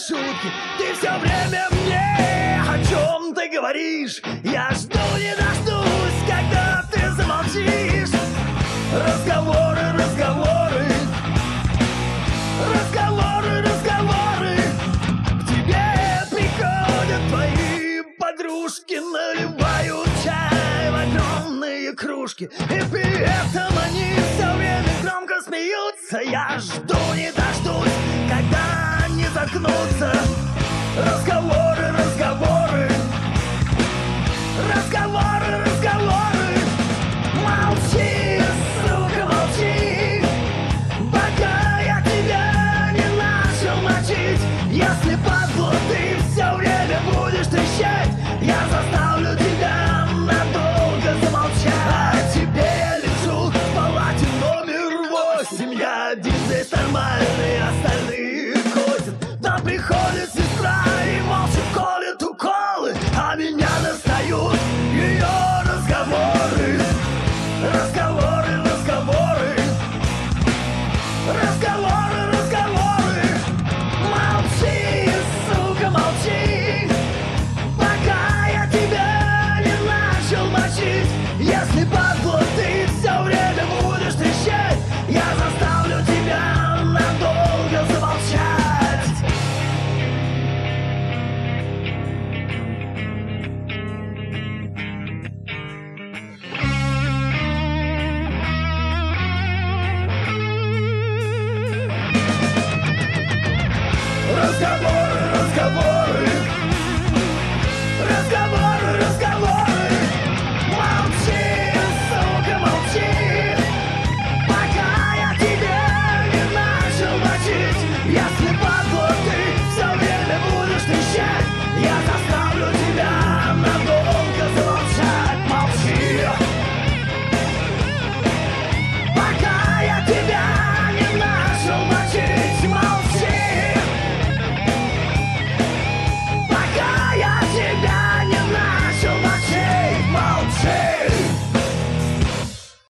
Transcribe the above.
шутки. Ты все время мне о чем-то говоришь. Я жду не дождусь, когда ты замолчишь. Разговоры, разговоры, разговоры, разговоры. К тебе приходят твои подружки, наливают чай в огромные кружки, и при этом они все время громко смеются. Я жду не дождусь, когда они заткнутся. Разговоры.